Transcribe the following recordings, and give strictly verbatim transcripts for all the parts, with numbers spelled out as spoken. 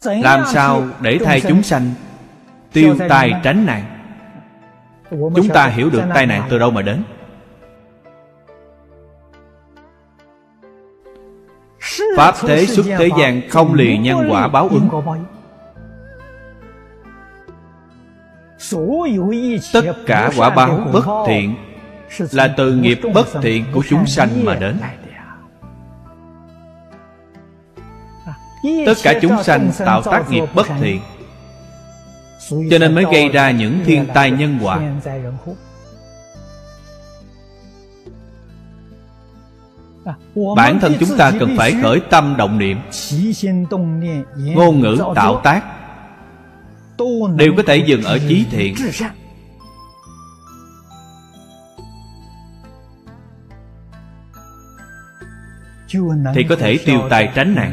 làm sao để thay chúng sanh tiêu tai tránh nạn. Chúng ta hiểu được tai nạn từ đâu mà đến. Pháp thế xuất thế gian không lì nhân quả báo ứng. Tất cả quả báo bất thiện là từ nghiệp bất thiện của chúng sanh mà đến. Tất cả chúng sanh tạo tác nghiệp bất thiện, cho nên mới gây ra những thiên tai nhân họa. Bản thân chúng ta cần phải khởi tâm động niệm, ngôn ngữ tạo tác đều có thể dừng ở chí thiện, thì có thể tiêu tai tránh nạn.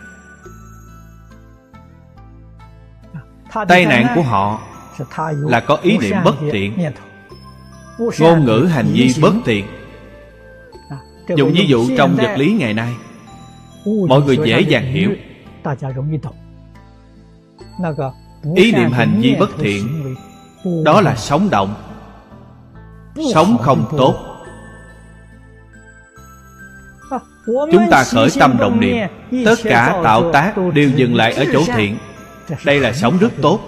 Tai nạn của họ là có ý niệm bất thiện, ngôn ngữ hành vi bất thiện. Dùng ví dụ trong vật lý ngày nay, mọi người dễ dàng hiểu. Ý niệm hành vi bất thiện đó là sống động, sống không tốt. Chúng ta khởi tâm động niệm, tất cả tạo tác đều dừng lại ở chỗ thiện. Đây là sống rất tốt,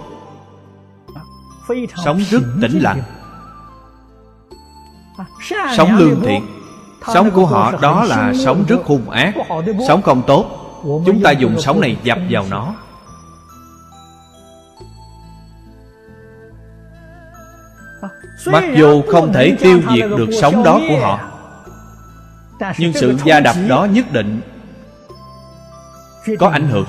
sống rất tĩnh lặng, sống lương thiện. Sống của họ đó là sống rất hung ác, sống không tốt. Chúng ta dùng sống này dập vào nó. Mặc dù không thể tiêu diệt được sống đó của họ, nhưng sự va đập đó nhất định có ảnh hưởng.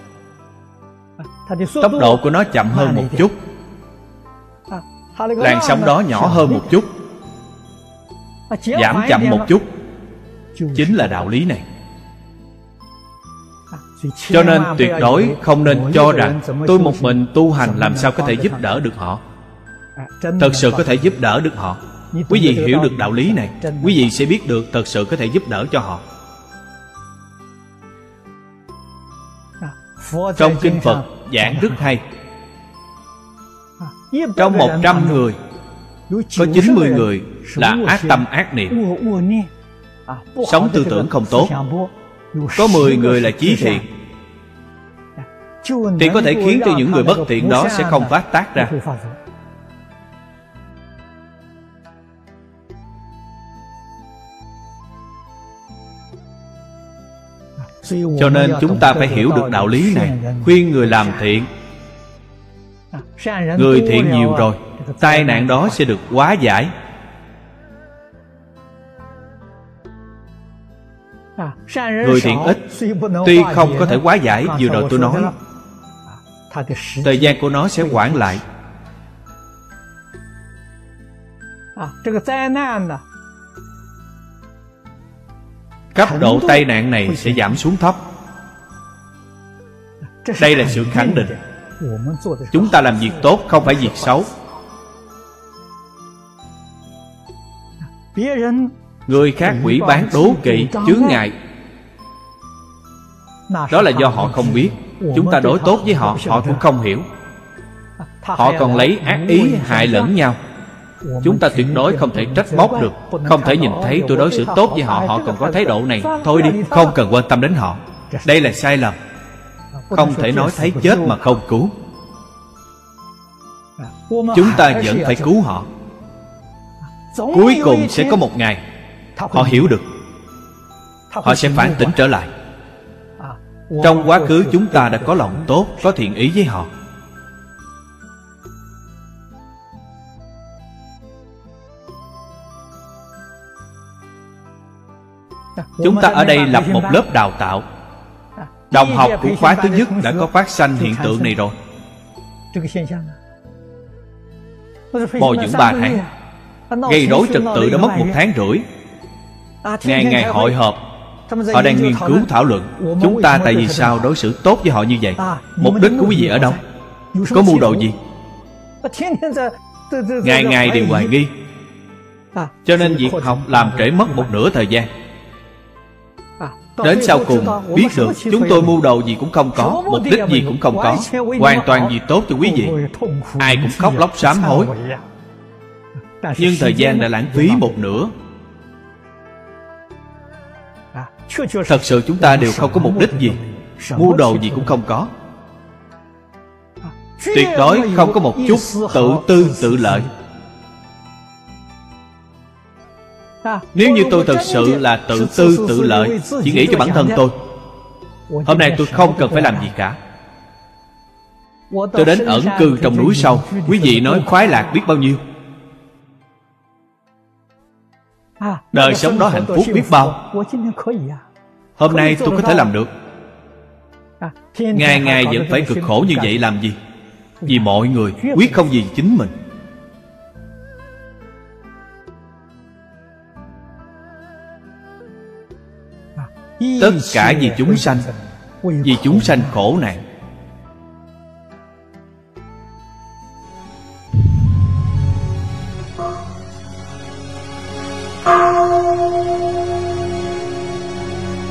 Tốc độ của nó chậm hơn một chút, làn sóng đó nhỏ hơn một chút, giảm chậm một chút, chính là đạo lý này. Cho nên tuyệt đối không nên cho rằng tôi một mình tu hành làm sao có thể giúp đỡ được họ. Thật sự có thể giúp đỡ được họ. Quý vị hiểu được đạo lý này, quý vị sẽ biết được thật sự có thể giúp đỡ cho họ. Trong kinh Phật giảng rất hay. Trong một trăm người có chín mươi người là ác tâm ác niệm, sống tư tưởng không tốt. Có mười người là chí thiện, thì có thể khiến cho những người bất thiện đó sẽ không phát tác ra. Cho nên chúng ta phải hiểu được đạo lý này, khuyên người làm thiện. Người thiện nhiều rồi, tai nạn đó sẽ được hóa giải. Người thiện ít, tuy không có thể hóa giải vừa rồi tôi nói, thời gian của nó sẽ hoãn lại. Cấp độ tai nạn này sẽ giảm xuống thấp. Đây là sự khẳng định. Chúng ta làm việc tốt, không phải việc xấu. Người khác quỷ bán đố kỵ chướng ngại, đó là do họ không biết. Chúng ta đối tốt với họ, họ cũng không hiểu. Họ còn lấy ác ý hại lẫn nhau. Chúng ta tuyệt đối không thể trách móc được. Không thể nhìn thấy tôi đối xử tốt với họ, họ còn có thái độ này, thôi đi, không cần quan tâm đến họ. Đây là sai lầm. Không thể nói thấy chết mà không cứu. Chúng ta vẫn phải cứu họ. Cuối cùng sẽ có một ngày họ hiểu được, họ sẽ phản tỉnh trở lại. Trong quá khứ chúng ta đã có lòng tốt, có thiện ý với họ. Chúng ta ở đây lập một lớp đào tạo. Đồng học của khóa thứ nhất đã có phát sanh hiện tượng này rồi. Bồi dưỡng ba tháng, gây rối trật tự đã mất một tháng rưỡi. Ngày ngày hội họp, họ đang nghiên cứu thảo luận chúng ta tại vì sao đối xử tốt với họ như vậy. Mục đích của quý vị ở đâu? Có mưu đồ gì? Ngày ngày đều hoài nghi, cho nên việc học làm trễ mất một nửa thời gian. Đến sau cùng biết được chúng tôi mưu đồ gì cũng không có, mục đích gì cũng không có, hoàn toàn vì tốt cho quý vị. Ai cũng khóc lóc sám hối. Nhưng thời gian đã lãng phí một nửa. Thật sự chúng ta đều không có mục đích gì, mưu đồ gì cũng không có. Tuyệt đối không có một chút tự tư tự lợi. Nếu như tôi thật sự là tự tư tự lợi, chỉ nghĩ cho bản thân tôi, hôm nay tôi không cần phải làm gì cả. Tôi đến ẩn cư trong núi sâu, quý vị nói khoái lạc biết bao nhiêu. Đời sống đó hạnh phúc biết bao. Hôm nay tôi có thể làm được. Ngày ngày vẫn phải cực khổ như vậy làm gì? Vì mọi người, quyết không vì chính mình. Tất cả vì chúng sanh, vì chúng sanh khổ nạn.